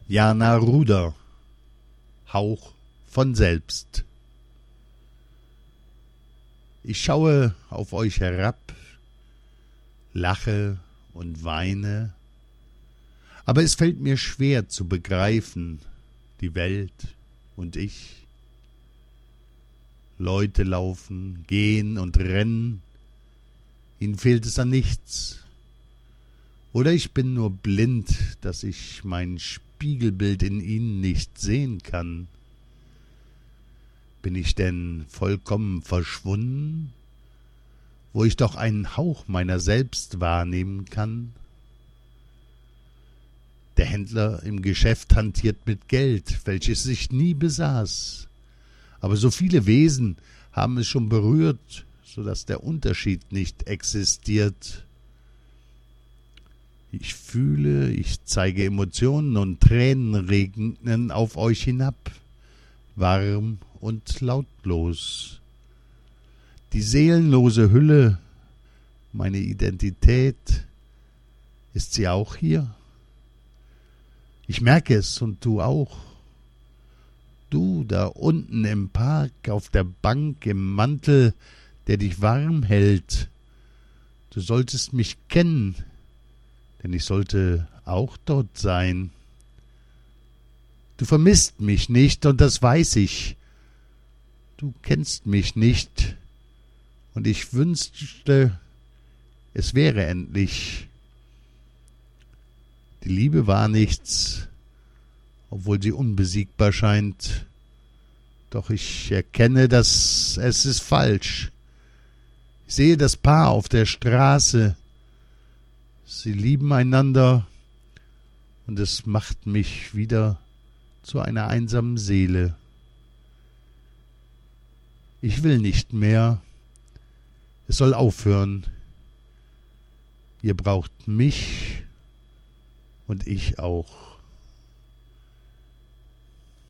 Jana Ruder, Hauch von selbst. Ich schaue auf euch herab, lache und weine, aber es fällt mir schwer zu begreifen, die Welt und ich. Leute laufen, gehen und rennen, ihnen fehlt es an nichts. Oder ich bin nur blind, dass ich mein Spiegelbild in ihnen nicht sehen kann. Bin ich denn vollkommen verschwunden, wo ich doch einen Hauch meiner selbst wahrnehmen kann? Der Händler im Geschäft hantiert mit Geld, welches ich nie besaß. Aber so viele Wesen haben es schon berührt, so dass der Unterschied nicht existiert. Ich fühle, ich zeige Emotionen und Tränen regnen auf euch hinab, warm und lautlos. Die seelenlose Hülle, meine Identität, ist sie auch hier? Ich merke es und du auch. Du da unten im Park, auf der Bank, im Mantel, der dich warm hält. Du solltest mich kennen, denn ich sollte auch dort sein. Du vermisst mich nicht, und das weiß ich. Du kennst mich nicht, und ich wünschte, es wäre endlich. Die Liebe war nichts, obwohl sie unbesiegbar scheint. Doch ich erkenne, dass es ist falsch. Ich sehe das Paar auf der Straße. Sie lieben einander, und es macht mich wieder zu einer einsamen Seele. Ich will nicht mehr. Es soll aufhören. Ihr braucht mich und ich auch.